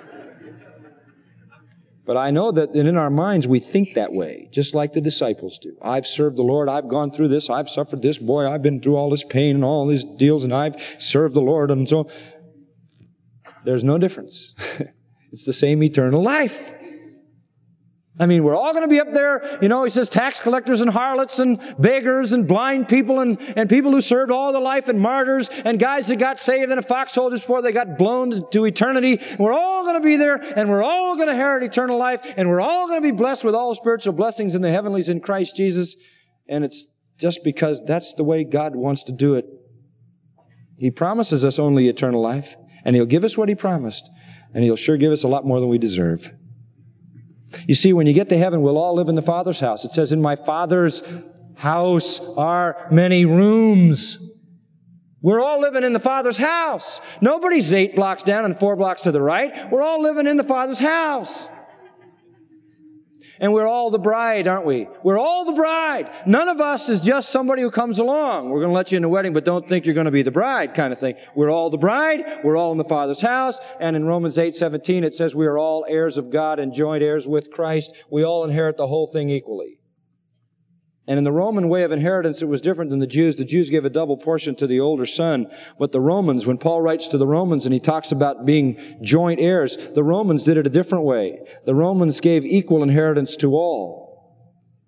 But I know that in our minds we think that way, just like the disciples do. I've served the Lord, I've gone through this, I've suffered this, boy, I've been through all this pain and all these deals, and I've served the Lord, and so there's no difference. It's the same eternal life. I mean, we're all going to be up there, you know, He says tax collectors and harlots and beggars and blind people and, and people who served all their life and martyrs and guys that got saved in a foxhole just before they got blown to eternity. We're all going to be there, and we're all going to inherit eternal life, and we're all going to be blessed with all spiritual blessings in the heavenlies in Christ Jesus. And it's just because that's the way God wants to do it. He promises us only eternal life, and He'll give us what He promised, and He'll sure give us a lot more than we deserve. You see, when you get to heaven, we'll all live in the Father's house. It says, in my Father's house are many rooms. We're all living in the Father's house. Nobody's eight blocks down and four blocks to the right. We're all living in the Father's house. And we're all the bride, aren't we? We're all the bride. None of us is just somebody who comes along. We're going to let you in the wedding, but don't think you're going to be the bride kind of thing. We're all the bride. We're all in the Father's house. And in Romans eight seventeen, it says we are all heirs of God and joint heirs with Christ. We all inherit the whole thing equally. And in the Roman way of inheritance, it was different than the Jews. The Jews gave a double portion to the older son. But the Romans, when Paul writes to the Romans and he talks about being joint heirs, the Romans did it a different way. The Romans gave equal inheritance to all.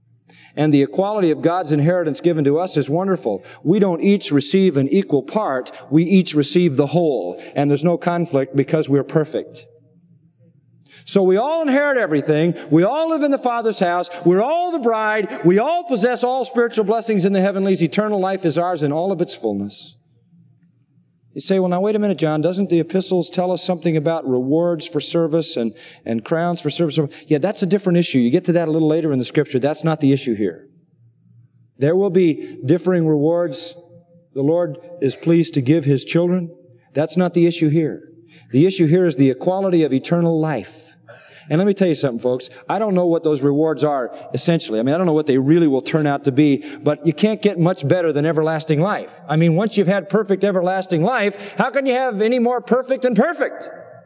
And the equality of God's inheritance given to us is wonderful. We don't each receive an equal part. We each receive the whole. And there's no conflict because we're perfect. So we all inherit everything. We all live in the Father's house. We're all the bride. We all possess all spiritual blessings in the heavenlies. Eternal life is ours in all of its fullness. You say, well, now wait a minute, John. Doesn't the epistles tell us something about rewards for service and, and crowns for service? Yeah, that's a different issue. You get to that a little later in the Scripture. That's not the issue here. There will be differing rewards the Lord is pleased to give His children. That's not the issue here. The issue here is the equality of eternal life. And let me tell you something, folks. I don't know what those rewards are, essentially. I mean, I don't know what they really will turn out to be, but you can't get much better than everlasting life. I mean, once you've had perfect everlasting life, how can you have any more perfect than perfect?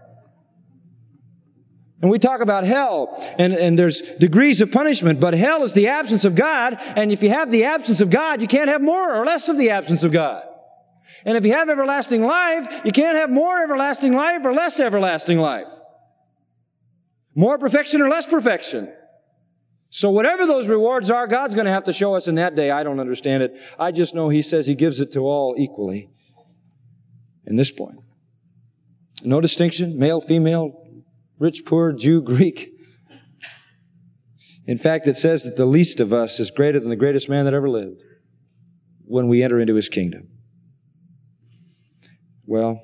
And we talk about hell, and, and there's degrees of punishment, but hell is the absence of God, and if you have the absence of God, you can't have more or less of the absence of God. And if you have everlasting life, you can't have more everlasting life or less everlasting life. More perfection or less perfection. So whatever those rewards are, God's going to have to show us in that day. I don't understand it. I just know He says He gives it to all equally. In this point. No distinction, male, female, rich, poor, Jew, Greek. In fact, it says that the least of us is greater than the greatest man that ever lived when we enter into His kingdom. Well,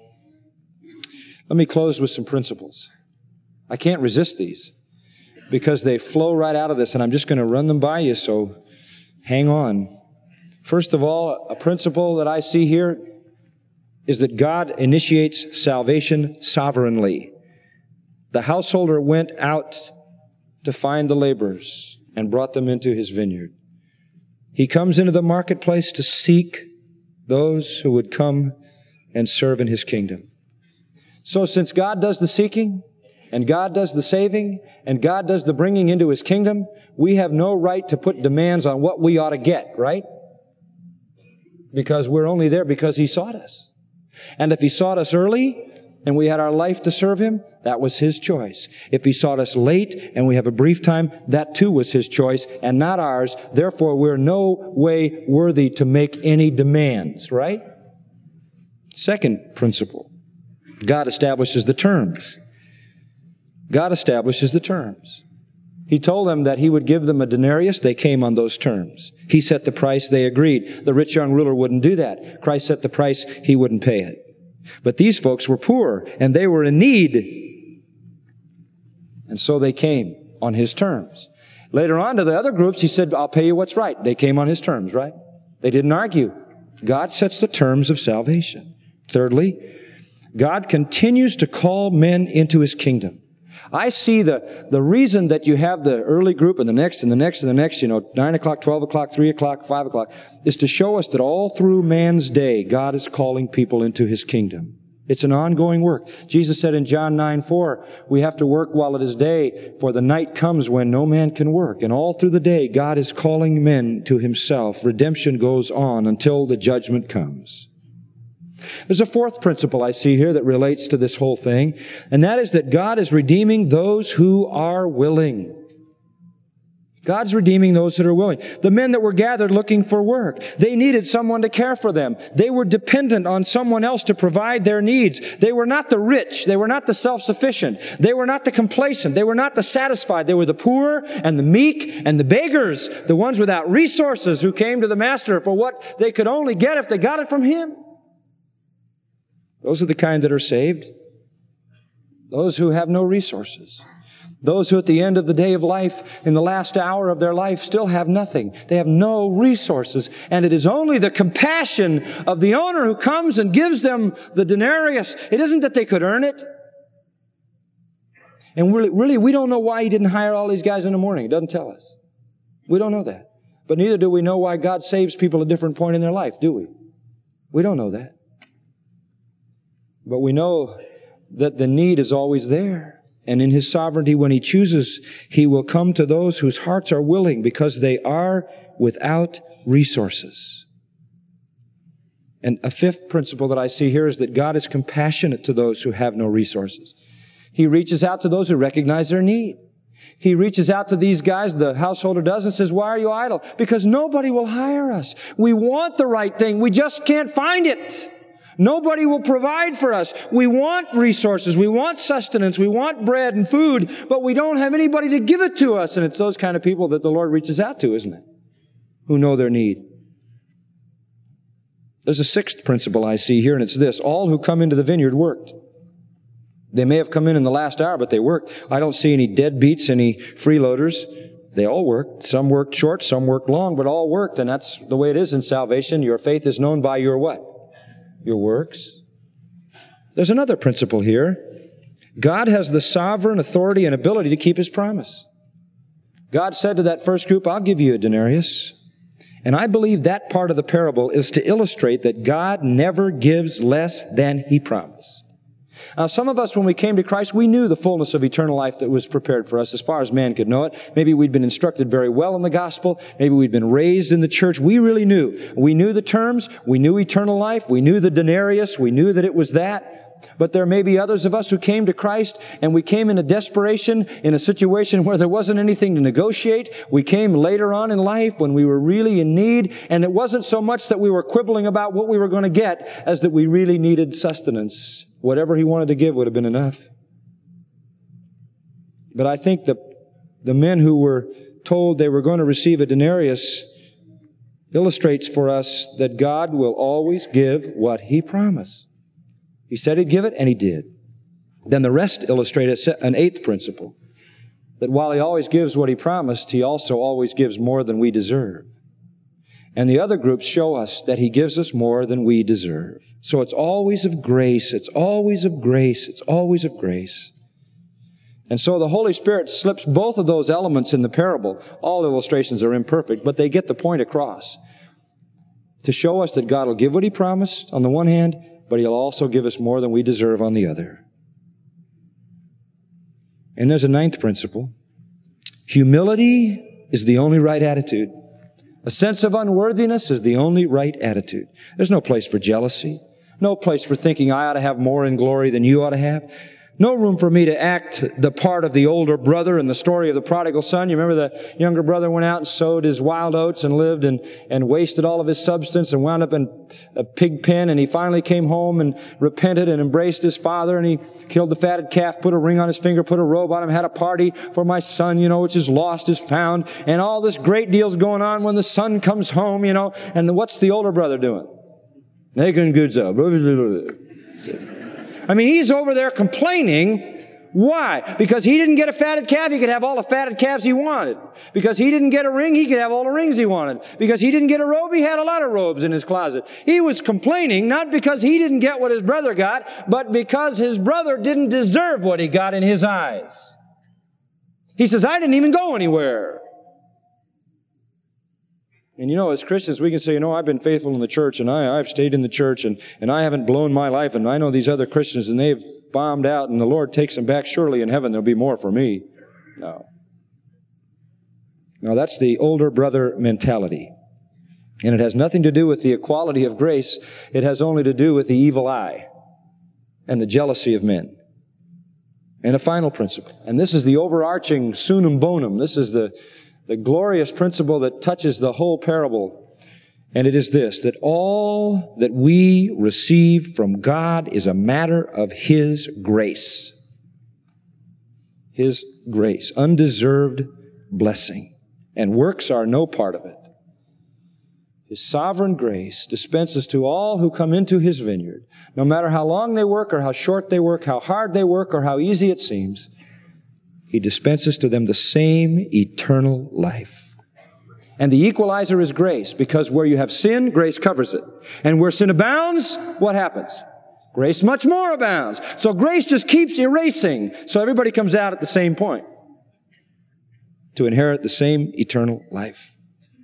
let me close with some principles. I can't resist these because they flow right out of this, and I'm just going to run them by you, so hang on. First of all, a principle that I see here is that God initiates salvation sovereignly. The householder went out to find the laborers and brought them into His vineyard. He comes into the marketplace to seek those who would come and serve in His kingdom. So since God does the seeking, and God does the saving, and God does the bringing into His kingdom, we have no right to put demands on what we ought to get, right? Because we're only there because He sought us. And if He sought us early, and we had our life to serve Him, that was His choice. If He sought us late, and we have a brief time, that too was His choice, and not ours. Therefore, we're no way worthy to make any demands, right? Second principle, God establishes the terms. God establishes the terms. He told them that He would give them a denarius. They came on those terms. He set the price. They agreed. The rich young ruler wouldn't do that. Christ set the price. He wouldn't pay it. But these folks were poor, and they were in need. And so they came on His terms. Later on to the other groups, He said, I'll pay you what's right. They came on His terms, right? They didn't argue. God sets the terms of salvation. Thirdly, God continues to call men into His kingdom. I see the, the reason that you have the early group and the next and the next and the next, you know, nine o'clock, twelve o'clock, three o'clock, five o'clock, is to show us that all through man's day, God is calling people into His kingdom. It's an ongoing work. Jesus said in John nine four, we have to work while it is day, for the night comes when no man can work. And all through the day, God is calling men to Himself. Redemption goes on until the judgment comes. There's a fourth principle I see here that relates to this whole thing, and that is that God is redeeming those who are willing. God's redeeming those that are willing. The men that were gathered looking for work, they needed someone to care for them. They were dependent on someone else to provide their needs. They were not the rich. They were not the self-sufficient. They were not the complacent. They were not the satisfied. They were the poor and the meek and the beggars, the ones without resources who came to the Master for what they could only get if they got it from Him. Those are the kind that are saved. Those who have no resources. Those who at the end of the day of life, in the last hour of their life, still have nothing. They have no resources. And it is only the compassion of the owner who comes and gives them the denarius. It isn't that they could earn it. And really, really, we don't know why He didn't hire all these guys in the morning. It doesn't tell us. We don't know that. But neither do we know why God saves people at a different point in their life, do we? We don't know that. But we know that the need is always there. And in His sovereignty, when He chooses, He will come to those whose hearts are willing because they are without resources. And a fifth principle that I see here is that God is compassionate to those who have no resources. He reaches out to those who recognize their need. He reaches out to these guys, the householder does, and says, why are you idle? Because nobody will hire us. We want the right thing. We just can't find it. Nobody will provide for us. We want resources. We want sustenance. We want bread and food, but we don't have anybody to give it to us. And it's those kind of people that the Lord reaches out to, isn't it? Who know their need. There's a sixth principle I see here, and it's this. All who come into the vineyard worked. They may have come in in the last hour, but they worked. I don't see any deadbeats, any freeloaders. They all worked. Some worked short, some worked long, but all worked. And that's the way it is in salvation. Your faith is known by your what? Your works. There's another principle here. God has the sovereign authority and ability to keep His promise. God said to that first group, I'll give you a denarius. And I believe that part of the parable is to illustrate that God never gives less than He promised. Now, some of us, when we came to Christ, we knew the fullness of eternal life that was prepared for us as far as man could know it. Maybe we'd been instructed very well in the gospel. Maybe we'd been raised in the church. We really knew. We knew the terms. We knew eternal life. We knew the denarius. We knew that it was that. But there may be others of us who came to Christ and we came in a desperation, in a situation where there wasn't anything to negotiate. We came later on in life when we were really in need, and it wasn't so much that we were quibbling about what we were going to get as that we really needed sustenance. Whatever He wanted to give would have been enough. But I think the, the men who were told they were going to receive a denarius illustrates for us that God will always give what He promised. He said He'd give it, and He did. Then the rest illustrate an eighth principle, that while He always gives what He promised, He also always gives more than we deserve. And the other groups show us that He gives us more than we deserve. So it's always of grace. It's always of grace. It's always of grace. And so the Holy Spirit slips both of those elements in the parable. All illustrations are imperfect, but they get the point across. To show us that God will give what He promised on the one hand, but He'll also give us more than we deserve on the other. And there's a ninth principle. Humility is the only right attitude. A sense of unworthiness is the only right attitude. There's no place for jealousy. No place for thinking I ought to have more in glory than you ought to have. No room for me to act the part of the older brother in the story of the prodigal son. You remember the younger brother went out and sowed his wild oats and lived and, and wasted all of his substance and wound up in a pig pen, and he finally came home and repented and embraced his father, and he killed the fatted calf, put a ring on his finger, put a robe on him, had a party for my son, you know, which is lost is found, and all this great deal's going on when the son comes home, you know, and what's the older brother doing? Making goods up. I mean, he's over there complaining. Why? Because he didn't get a fatted calf, he could have all the fatted calves he wanted. Because he didn't get a ring, he could have all the rings he wanted. Because he didn't get a robe, he had a lot of robes in his closet. He was complaining not because he didn't get what his brother got, but because his brother didn't deserve what he got in his eyes. He says, I didn't even go anywhere. And you know, as Christians, we can say, you know, I've been faithful in the church, and I, I've stayed in the church, and, and I haven't blown my life, and I know these other Christians, and they've bombed out, and the Lord takes them back. Surely in heaven there'll be more for me. No. Now, that's the older brother mentality. And it has nothing to do with the equality of grace. It has only to do with the evil eye and the jealousy of men. And a final principle. And this is the overarching sunum bonum. This is the The glorious principle that touches the whole parable. And it is this, that all that we receive from God is a matter of His grace. His grace. Undeserved blessing. And works are no part of it. His sovereign grace dispenses to all who come into His vineyard, no matter how long they work or how short they work, how hard they work or how easy it seems, He dispenses to them the same eternal life. And the equalizer is grace, because where you have sin, grace covers it. And where sin abounds, what happens? Grace much more abounds. So grace just keeps erasing. So everybody comes out at the same point to inherit the same eternal life.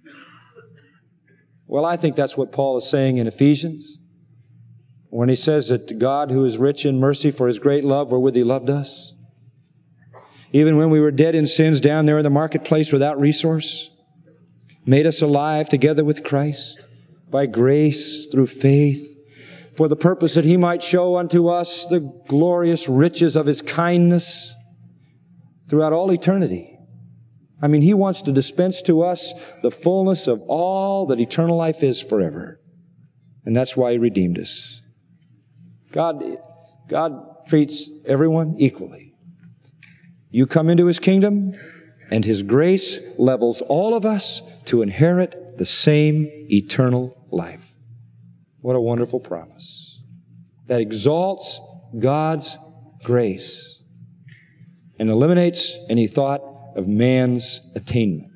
Well, I think that's what Paul is saying in Ephesians when he says that God, who is rich in mercy for His great love wherewith He loved us, even when we were dead in sins down there in the marketplace without resource, made us alive together with Christ by grace through faith, for the purpose that He might show unto us the glorious riches of His kindness throughout all eternity. I mean, He wants to dispense to us the fullness of all that eternal life is forever. And that's why He redeemed us. God, God treats everyone equally. You come into His kingdom, and His grace levels all of us to inherit the same eternal life. What a wonderful promise. That exalts God's grace and eliminates any thought of man's attainment.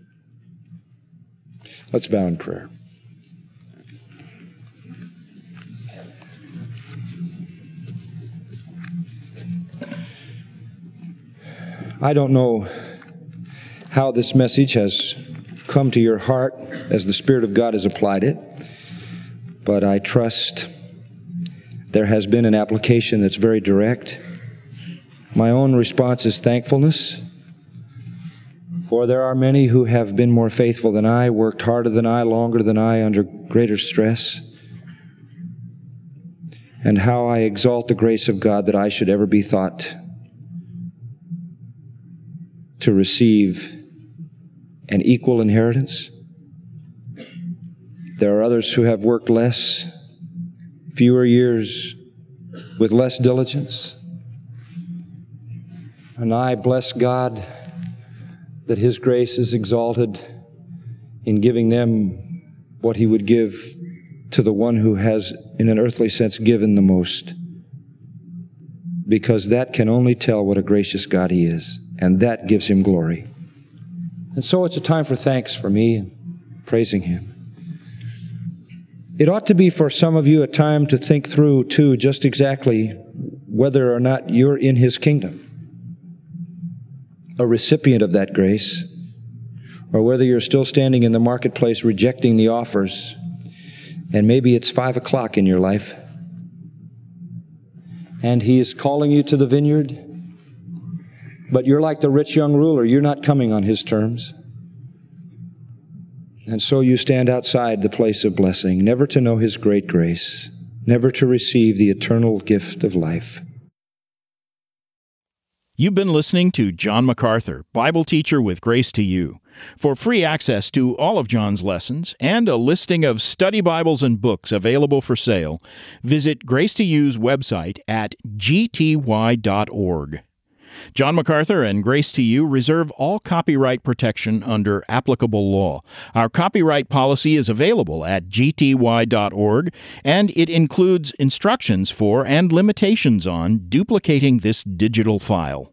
Let's bow in prayer. I don't know how this message has come to your heart as the Spirit of God has applied it, but I trust there has been an application that's very direct. My own response is thankfulness, for there are many who have been more faithful than I, worked harder than I, longer than I, under greater stress, and how I exalt the grace of God that I should ever be thought to receive an equal inheritance. There are others who have worked less, fewer years, with less diligence. And I bless God that His grace is exalted in giving them what He would give to the one who has, in an earthly sense, given the most. Because that can only tell what a gracious God He is. And that gives Him glory. And so it's a time for thanks for me, praising Him. It ought to be for some of you a time to think through, too, just exactly whether or not you're in His kingdom, a recipient of that grace, or whether you're still standing in the marketplace rejecting the offers, and maybe it's five o'clock in your life, and He is calling you to the vineyard, but you're like the rich young ruler. You're not coming on His terms. And so you stand outside the place of blessing, never to know His great grace, never to receive the eternal gift of life. You've been listening to John MacArthur, Bible teacher with Grace to You. For free access to all of John's lessons and a listing of study Bibles and books available for sale, visit Grace to You's website at g t y dot org. John MacArthur and Grace to You reserve all copyright protection under applicable law. Our copyright policy is available at g t y dot org, and it includes instructions for and limitations on duplicating this digital file.